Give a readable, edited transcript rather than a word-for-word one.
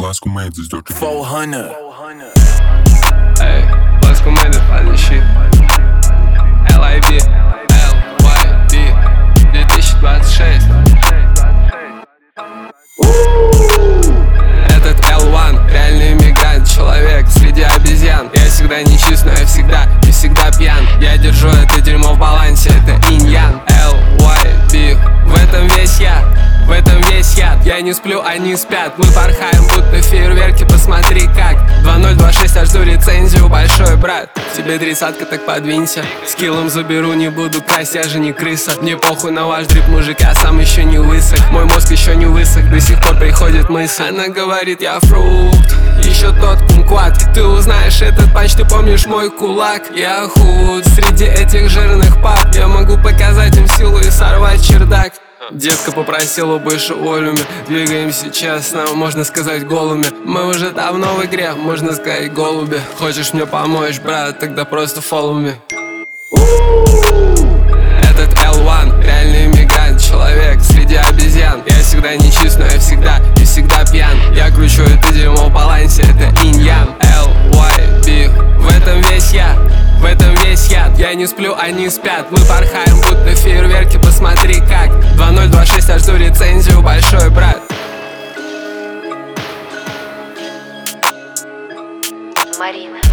Lasco Mendes, Dr. 400. Ey, Lasco Mendes fazem shit. LIB, LYB 2026. Этот L1, реальный иммигрант, человек среди обезьян. Я всегда нечист, но я всегда и всегда пьян. Я держу это дерьмо в балансе, это инь-ян. LYB, в этом весь я, в этом весь яд. Я не сплю, они спят, мы порхаем, будто фейерверки, посмотри как. 2026, аж жду рецензию, большой брат. Тебе 30-ка, так подвинься. Скиллом заберу, не буду красть, я же не крыса. Мне похуй на ваш дрип, мужик, я сам еще не высох. Мой мозг еще не высох, до сих пор приходит мысль. Она говорит, я фрукт, еще тот кумкват. Ты узнаешь этот панч, ты помнишь мой кулак. Я худ среди этих жирных пап. Я могу показать им силу и сорвать чердак. Детка попросила больше волюме. Двигаемся честно, можно сказать голыми. Мы уже давно в игре, можно сказать голуби. Хочешь мне помочь, брат, тогда просто follow me. Этот L1, реальный иммигрант, человек среди обезьян. Я всегда нечист, но я всегда и всегда пьян. Я кручу это дерьмо в балансе, это инь-ян. LYB, в этом весь я, в этом весь яд. Я не сплю, они спят, мы порхаем, будто фейерверки, посмотри как. 2026, аж жду рецензию, большой брат. Марина.